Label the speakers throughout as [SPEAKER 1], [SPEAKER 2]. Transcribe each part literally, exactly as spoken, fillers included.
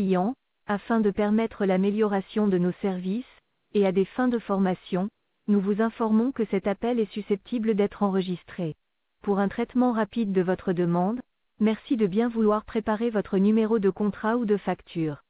[SPEAKER 1] clients, afin de permettre l'amélioration de nos services, et à des fins de formation, nous vous informons que cet appel est susceptible d'être enregistré. Pour un traitement rapide de votre demande, merci de bien vouloir préparer votre numéro de contrat ou de facture.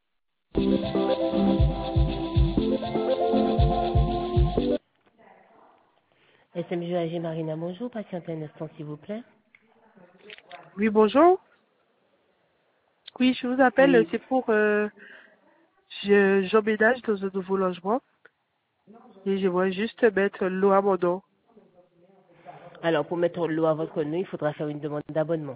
[SPEAKER 2] S M G A G Marina, bonjour. Patientez un instant, s'il vous plaît.
[SPEAKER 3] Oui, bonjour. Oui, je vous appelle,
[SPEAKER 2] Oui.
[SPEAKER 3] c'est pour... Euh, je- j'emménage dans un nouveau logement et j'aimerais juste mettre l'eau à mon nom.
[SPEAKER 2] Alors, pour mettre l'eau à votre nom, il faudra faire une demande d'abonnement.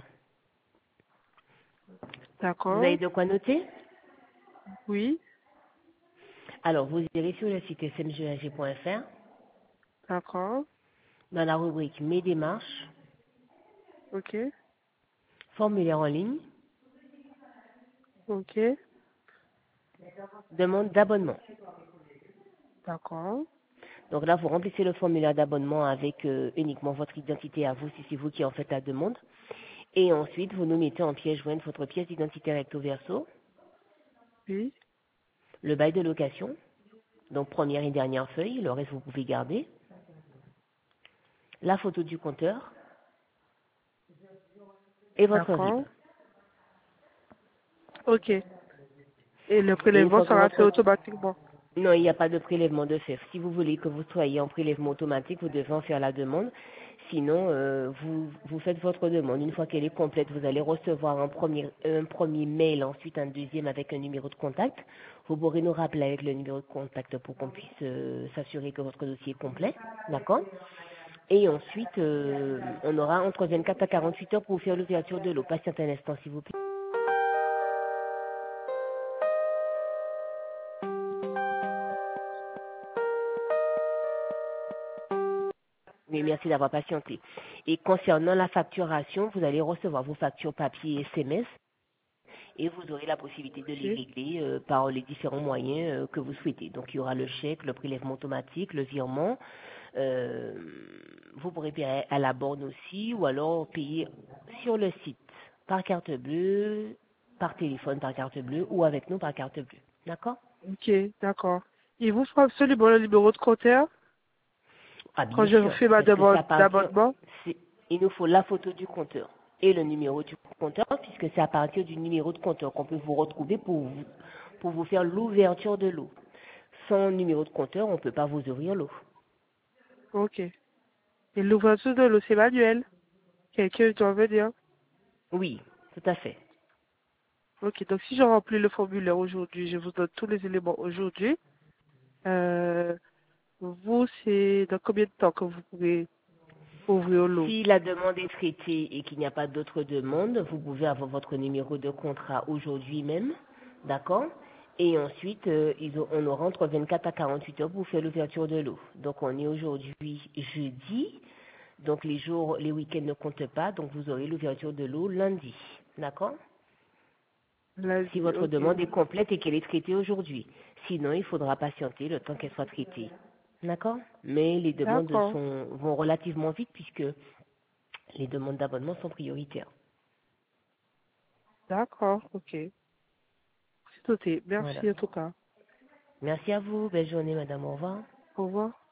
[SPEAKER 2] Vous
[SPEAKER 3] D'accord?
[SPEAKER 2] avez de quoi noter?
[SPEAKER 3] Oui,
[SPEAKER 2] Alors, vous irez sur le site S M G A G point F R,
[SPEAKER 3] d'accord.
[SPEAKER 2] dans la rubrique Mes démarches,
[SPEAKER 3] Ok,
[SPEAKER 2] formulaire en ligne,
[SPEAKER 3] ok,
[SPEAKER 2] demande d'abonnement.
[SPEAKER 3] d'accord.
[SPEAKER 2] Donc là, vous remplissez le formulaire d'abonnement avec euh, uniquement votre identité à vous, si c'est vous qui en faites la demande. Et ensuite, vous nous mettez en pièce jointe votre pièce d'identité recto verso,
[SPEAKER 3] Oui,
[SPEAKER 2] le bail de location, donc première et dernière feuille, le reste vous pouvez garder, la photo du compteur et votre R I B.
[SPEAKER 3] d'accord. Ok. Et le
[SPEAKER 2] Et une
[SPEAKER 3] prélèvement
[SPEAKER 2] fois que
[SPEAKER 3] sera fait
[SPEAKER 2] votre...
[SPEAKER 3] automatiquement.
[SPEAKER 2] Non, il n'y a pas de prélèvement de fait. Si vous voulez que vous soyez en prélèvement automatique, vous devez en faire la demande. Sinon, euh, vous, vous faites votre demande. Une fois qu'elle est complète, vous allez recevoir un premier, un premier mail, ensuite un deuxième avec un numéro de contact. Vous pourrez nous rappeler avec le numéro de contact pour qu'on puisse euh, s'assurer que votre dossier est complet. D'accord? Et ensuite, euh, on aura entre vingt-quatre à quarante-huit heures pour vous faire l'ouverture de l'eau. Patientez un instant, s'il vous plaît. Oui, merci d'avoir patienté. Et concernant la facturation, vous allez recevoir vos factures papier et S M S et vous aurez la possibilité de les
[SPEAKER 3] Ok,
[SPEAKER 2] régler euh, par les différents moyens euh, que vous souhaitez. Donc, il y aura le chèque, le prélèvement automatique, le virement. Euh, vous pourrez payer à la borne aussi ou alors payer sur le site par carte bleue, par téléphone par carte bleue ou avec nous par carte bleue. D'accord?
[SPEAKER 3] ok, d'accord. Il vous faut absolument le numéro de compteur
[SPEAKER 2] Ah,
[SPEAKER 3] quand
[SPEAKER 2] bien
[SPEAKER 3] je
[SPEAKER 2] sûr,
[SPEAKER 3] fais ma
[SPEAKER 2] parce que c'est
[SPEAKER 3] demande
[SPEAKER 2] à partir,
[SPEAKER 3] d'abonnement?
[SPEAKER 2] c'est- il nous faut la photo du compteur et le numéro du compteur, puisque c'est à partir du numéro de compteur qu'on peut vous retrouver pour vous, pour vous faire l'ouverture de l'eau. Sans numéro de compteur, on ne peut pas vous ouvrir l'eau.
[SPEAKER 3] Ok. Et l'ouverture de l'eau, c'est manuel. Quelqu'un doit venir.
[SPEAKER 2] Oui, tout à fait.
[SPEAKER 3] Ok, donc si je remplis le formulaire aujourd'hui, je vous donne tous les éléments aujourd'hui. Euh, vous, c'est dans combien de temps que vous pouvez ouvrir l'eau?
[SPEAKER 2] Si la demande est traitée et qu'il n'y a pas d'autres demandes, vous pouvez avoir votre numéro de contrat aujourd'hui même, d'accord? Et ensuite, euh, ils ont- on aura entre vingt-quatre à quarante-huit heures pour faire l'ouverture de l'eau. Donc, on est aujourd'hui jeudi, donc les jours, les week-ends ne comptent pas, donc vous aurez l'ouverture de l'eau lundi, d'accord? Si
[SPEAKER 3] Lundi,
[SPEAKER 2] votre
[SPEAKER 3] ok.
[SPEAKER 2] demande est complète et qu'elle est traitée aujourd'hui. Sinon, il faudra patienter le temps qu'elle soit traitée. D'accord? Mais les demandes
[SPEAKER 3] D'accord,
[SPEAKER 2] sont, vont relativement vite puisque les demandes d'abonnement sont prioritaires.
[SPEAKER 3] d'accord, ok. C'est noté.
[SPEAKER 2] Voilà.
[SPEAKER 3] Merci en tout cas.
[SPEAKER 2] Merci à vous. Belle journée, madame. Au revoir.
[SPEAKER 3] Au revoir.